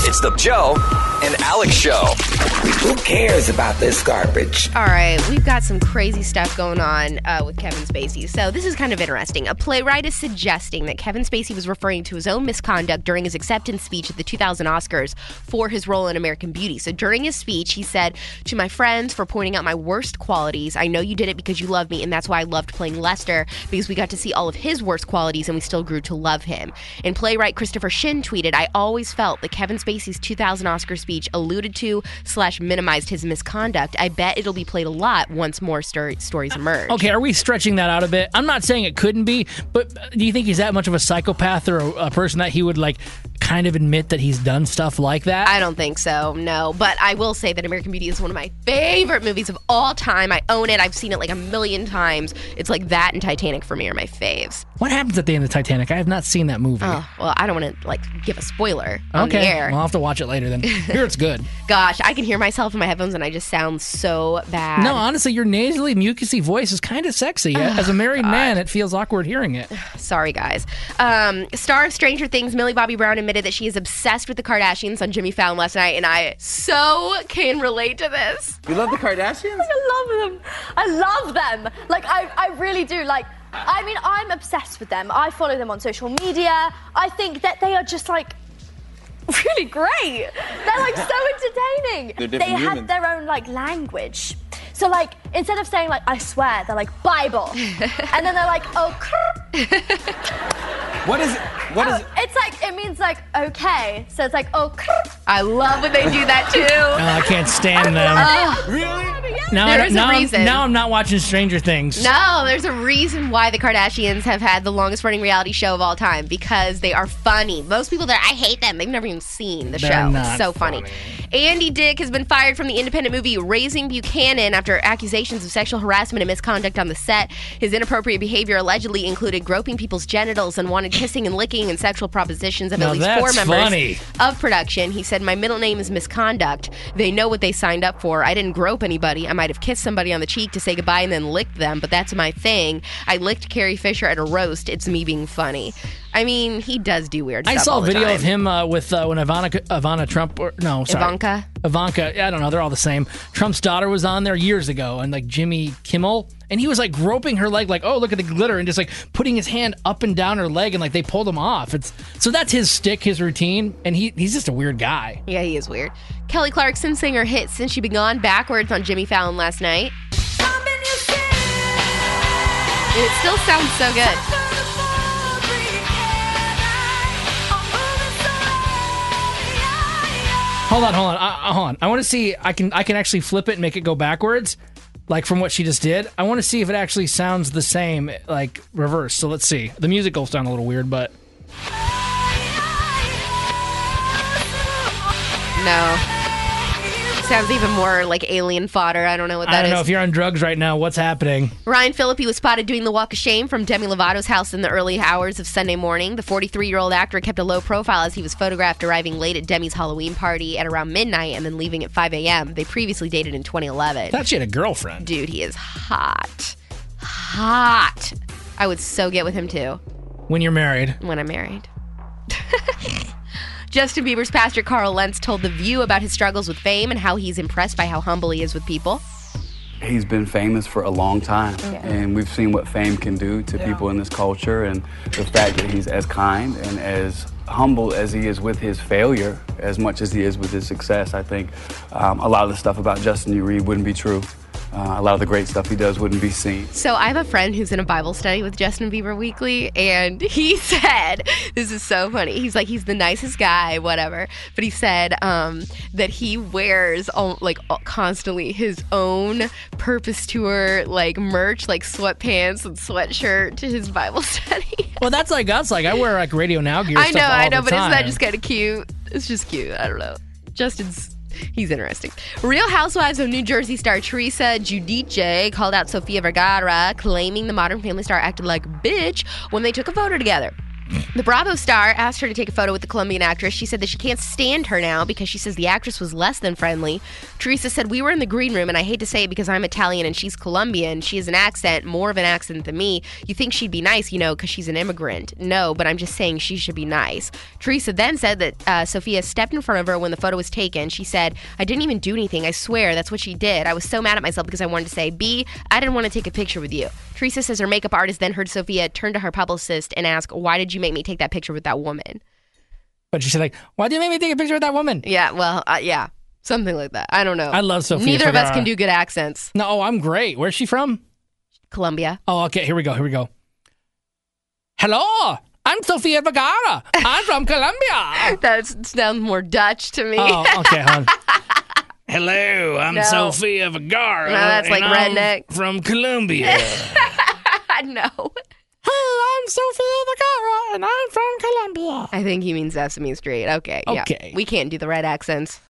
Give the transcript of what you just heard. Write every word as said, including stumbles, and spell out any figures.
It's the Joe and Alex Show. Who cares about this garbage? All right, we've got some crazy stuff going on uh, with Kevin Spacey. So this is kind of interesting. A playwright is suggesting that Kevin Spacey was referring to his own misconduct during his acceptance speech at the two thousand Oscars for his role in American Beauty. So during his speech, he said, "To my friends for pointing out my worst qualities, I know you did it because you love me, and that's why I loved playing Lester, because we got to see all of his worst qualities and we still grew to love him." And playwright Christopher Shin tweeted, "I always felt that Kevin Spacey's two thousand Oscar speech alluded to slash minimized his misconduct. I bet it'll be played a lot once more stor- stories emerge." Okay, are we stretching that out a bit? I'm not saying it couldn't be, but do you think he's that much of a psychopath or a, a person that he would, like, kind of admit that he's done stuff like that? I don't think so, no. But I will say that American Beauty is one of my favorite movies of all time. I own it. I've seen it like a million times. It's like that and Titanic for me are my faves. What happens at the end of Titanic? I have not seen that movie. Oh, well, I don't want to, like, give a spoiler on okay. the air. Well, I'll have to watch it later then. Here it's good. Gosh, I can hear myself in my headphones and I just sound so bad. No, honestly, your nasally, mucusy voice is kind of sexy. Oh, As a married God. man, it feels awkward hearing it. Sorry, guys. Um, star of Stranger Things, Millie Bobby Brown admitted that she is obsessed with the Kardashians on Jimmy Fallon last night, and I so can relate to this. You love the Kardashians? I love them. I love them. Like, I, I really do. Like, I mean, I'm obsessed with them. I follow them on social media. I think that they are just, like, really great. They're, like, so entertaining. They're different They have humans. their own, like, language. So, like, instead of saying, like, I swear, they're like, Bible. And then they're like, oh, What is it? What is oh, it? it's like, it means, like, okay. So it's like, oh, I love when they do that, too. Oh, I can't stand them. Really? Now, There I, is a now, I'm, reason. now I'm not watching Stranger Things. No, there's a reason why the Kardashians have had the longest running reality show of all time, because they are funny. Most people that I hate them, they've never even seen the They're show. not It's so funny. funny. Andy Dick has been fired from the independent movie Raising Buchanan after accusations of sexual harassment and misconduct on the set. His inappropriate behavior allegedly included groping people's genitals and wanted kissing and licking and sexual propositions of Now at least that's four members funny. of production. He said, "My middle name is Misconduct. They know what they signed up for. I didn't grope anybody. I might have kissed somebody on the cheek to say goodbye and then licked them, but that's my thing. I licked Carrie Fisher at a roast. It's me being funny." I mean, he does do weird I stuff saw all a the video time. of him uh, with uh, when Ivana, Ivana Trump, or no, sorry. Ivanka? Ivanka, I don't know, they're all the same. Trump's daughter was on there years ago, and like Jimmy Kimmel, and he was like groping her leg, like, oh, look at the glitter, and just like putting his hand up and down her leg, and like they pulled him off. It's so that's his stick, his routine, and he he's just a weird guy. Yeah, he is weird. Kelly Clarkson sang her hit Since You Been Gone backwards on Jimmy Fallon last night. And it still sounds so good. Hold on, hold on, uh, hold on. I want to see. I can I can actually flip it and make it go backwards, like from what she just did. I want to see if it actually sounds the same, like reverse. So let's see. The music will sound a little weird, but No. Sounds even more like alien fodder. I don't know what that I don't is. know if you're on drugs right now. What's happening? Ryan Phillippe was spotted doing the walk of shame from Demi Lovato's house in the early hours of Sunday morning. The forty-three-year-old actor kept a low profile as he was photographed arriving late at Demi's Halloween party at around midnight and then leaving at five a.m. They previously dated in twenty eleven. I thought she had a girlfriend. Dude, he is hot. Hot. I would so get with him, too, When you're married. when I'm married. Justin Bieber's pastor Carl Lentz told The View about his struggles with fame and how he's impressed by how humble he is with people. He's been famous for a long time, and we've seen what fame can do to people in this culture, and the fact that he's as kind and as humble as he is with his failure, as much as he is with his success. I think um, a lot of the stuff about Justin you read wouldn't be true. Uh, a lot of the great stuff he does wouldn't be seen. So I have a friend who's in a Bible study with Justin Bieber weekly, and he said, this is so funny, he's like, he's the nicest guy, whatever, but he said um, that he wears, all, like, all, constantly his own Purpose Tour, like, merch, like sweatpants and sweatshirt to his Bible study. Well, that's like us. Like, I wear, like, Radio Now gear I stuff know, all I know, the but isn't that time. just kind of cute? It's just cute. I don't know. Justin's... He's interesting. Real Housewives of New Jersey star Teresa Giudice called out Sofia Vergara, claiming the Modern Family star acted like a bitch when they took a photo together. The Bravo star asked her to take a photo with the Colombian actress. She said that she can't stand her now because she says the actress was less than friendly. Teresa said, we were in the green room, and I hate to say it because I'm Italian and she's Colombian. She has an accent, more of an accent than me. You think she'd be nice, you know, because she's an immigrant. No, but I'm just saying she should be nice. Teresa then said that uh, Sophia stepped in front of her when the photo was taken. She said, I didn't even do anything. I swear that's what she did. I was so mad at myself because I wanted to say, B, I didn't want to take a picture with you. Teresa says her makeup artist then heard Sophia turn to her publicist and ask, why did you make me take that picture with that woman? But she said, like, why do you make me take a picture with that woman? Yeah, well, uh, yeah, something like that. I don't know. I love Sophia Neither Vergara. of us can do good accents. No, oh, I'm great. Where's she from? Colombia. Oh, okay. Here we go. Here we go. Hello, I'm Sophia Vergara. I'm from Colombia. That sounds more Dutch to me. Oh, okay. Hold on. Hello, I'm No. Sophia Vergara. No, that's and like I'm redneck. from Colombia. No. Hi, I'm Sophia Vergara, and I'm from Colombia. I think he means Sesame Street. Okay, yeah. Okay. We can't do the right accents.